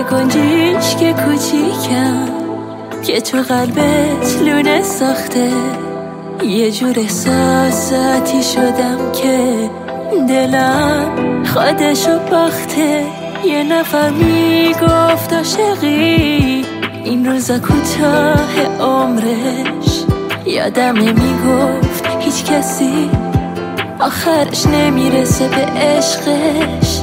گنجیش که کوچیکم که تو قلبت لونه ساخته، یه جور احساساتی شدم که دلم خودشو باخته. یه نفر میگفت عاشقی این روزا کوتاه عمرش، یادم میگفت هیچ کسی آخرش نمیرسه به عشقش.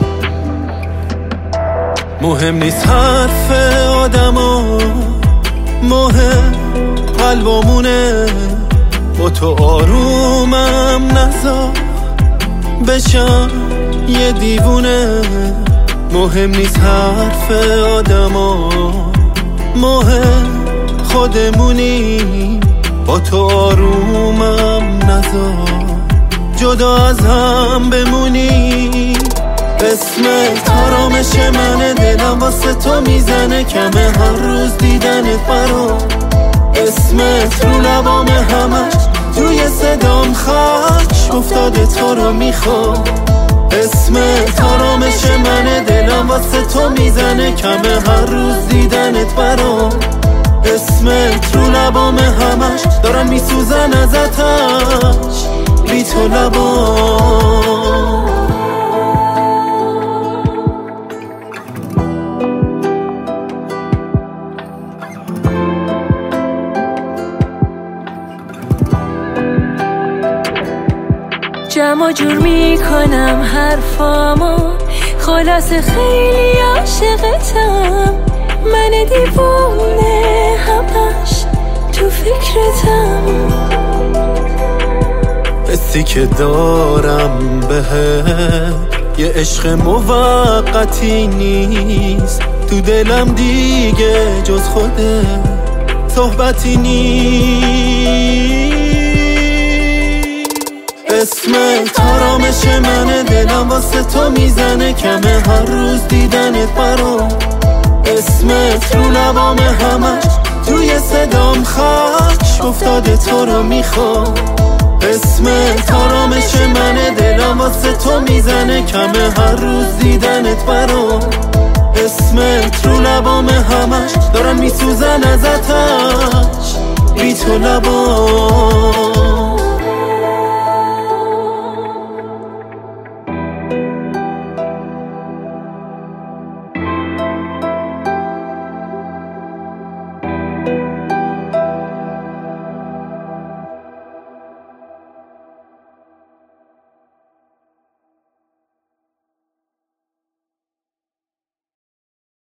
مهم نیست حرف آدما، مهم قلبمونه. با تو آرومم نذار بشم یه دیوونه. مهم نیست حرف آدما، مهم خودمونی. با تو آرومم نذار جدا از هم بمونی. اسمت آرامش منه، دلم واسه تو میزنه کمه هر روز دیدنت برام. اسمت رو لبام همش توی صدام خاک افتاده، تو رو میخوام. اسمت آرامش منه، دلم واسه تو میزنه کمه هر روز دیدنت برام. اسمت رو لبام همش دارن میسوزن ازتش، بی تو لبام. جمع جور میکنم حرفامو، خلاصه خیلی عاشقتم. من دیوونه همش تو فکرتم. حسی که دارم بهت یه عشق موقتی نیست، تو دلم دیگه جز خوده صحبتی نیست. اسمت آرامش منه، دلم واسه تو میزنه کمه هر روز دیدنت برام. اسمت رو لبام همش توی صدام خاک افتاده، تو رو میخوام. اسمت آرامش منه، دلم واسه تو میزنه کمه هر روز دیدنت برام. اسمت رو لبام همش دارن میسوزن ازتش، بی تو لبام.